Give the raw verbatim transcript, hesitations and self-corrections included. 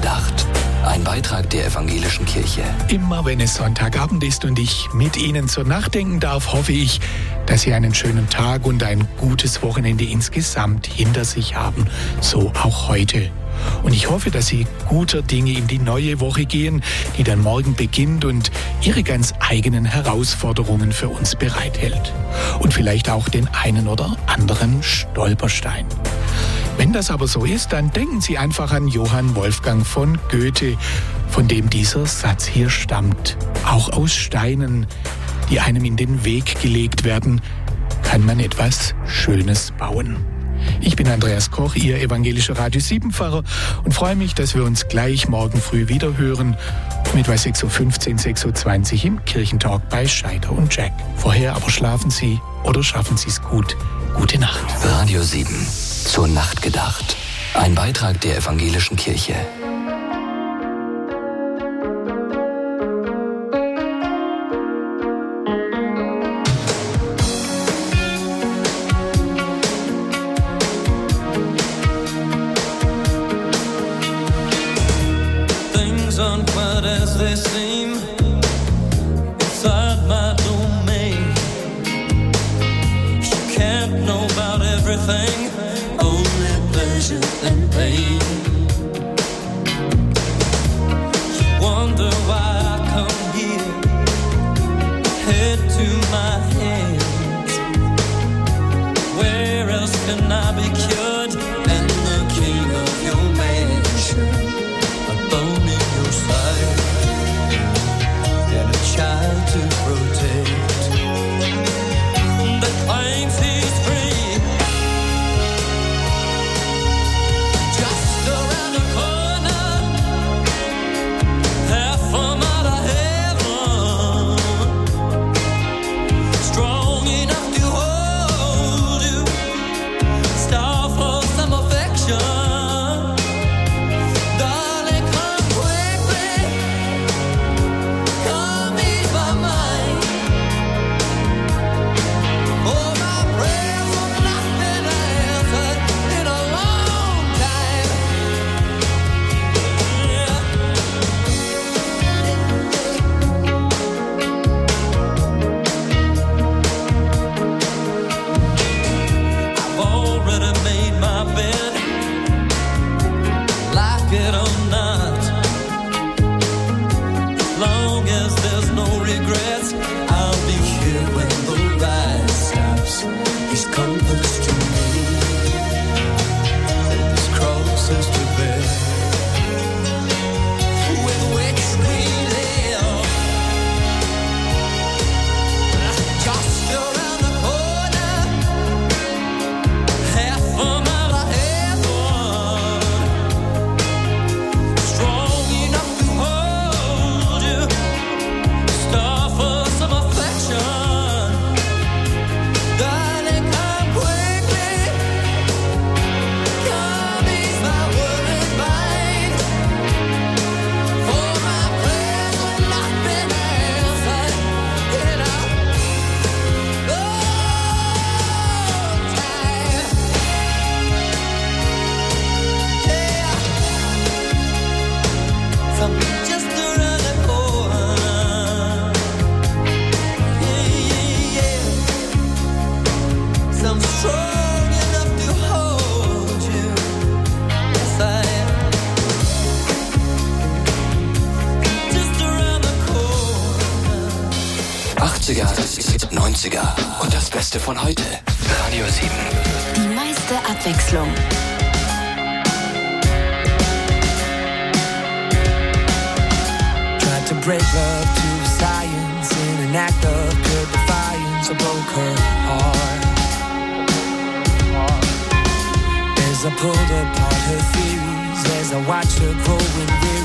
nachgedacht. Ein Beitrag der Evangelischen Kirche. Immer wenn es Sonntagabend ist und ich mit Ihnen zu nachdenken darf, hoffe ich, dass Sie einen schönen Tag und ein gutes Wochenende insgesamt hinter sich haben. So auch heute. Und ich hoffe, dass Sie guter Dinge in die neue Woche gehen, die dann morgen beginnt und Ihre ganz eigenen Herausforderungen für uns bereithält. Und vielleicht auch den einen oder anderen Stolperstein. Wenn das aber so ist, dann denken Sie einfach an Johann Wolfgang von Goethe, von dem dieser Satz hier stammt. Auch aus Steinen, die einem in den Weg gelegt werden, kann man etwas Schönes bauen. Ich bin Andreas Koch, Ihr evangelischer Radio sieben Pfarrer und freue mich, dass wir uns gleich morgen früh wieder hören, um etwa sechs Uhr fünfzehn, sechs Uhr zwanzig im Kirchentalk bei Scheider und Jack. Vorher aber schlafen Sie oder schaffen Sie es gut. Gute Nacht. Radio sieben. Zur Nacht gedacht. Ein Beitrag der Evangelischen Kirche. Things aren't quite as they seem inside my domain. You can't know about everything. And pain. You wonder why I come here, head to my hands. Where else can I be cured? And the king of your mansion, a bone in your side, and a child to protect. That claims he's free. neunziger und das Beste von heute. Radio sieben. Die meiste Abwechslung. Tried to break love to science in an act of pure defiance. I broke her heart as I pulled apart her theories, as I watched her grow in weary.